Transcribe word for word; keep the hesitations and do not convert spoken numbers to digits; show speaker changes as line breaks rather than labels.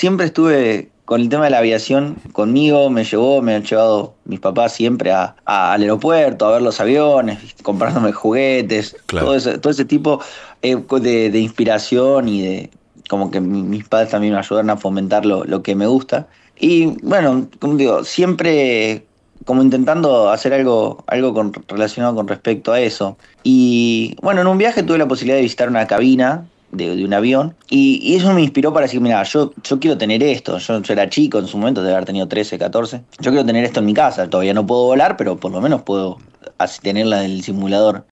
siempre estuve con el tema de la aviación conmigo, me llevó, me han llevado mis papás siempre a, a- al aeropuerto, a ver los aviones, ¿viste? Comprándome juguetes,
Claro.
todo ese, todo ese tipo eh, de, de inspiración y de como que mi- mis padres también me ayudaron a fomentar lo, lo que me gusta. Y bueno, como digo, siempre como intentando hacer algo, algo con- relacionado con respecto a eso. Y bueno, en un viaje tuve la posibilidad de visitar una cabina de, de un avión y, y eso me inspiró para decir, mira, yo, yo quiero tener esto. Yo, yo era chico en su momento, de haber tenido trece catorce. Yo quiero tener esto en mi casa. Todavía no puedo volar, pero por lo menos puedo así tenerla del simulador.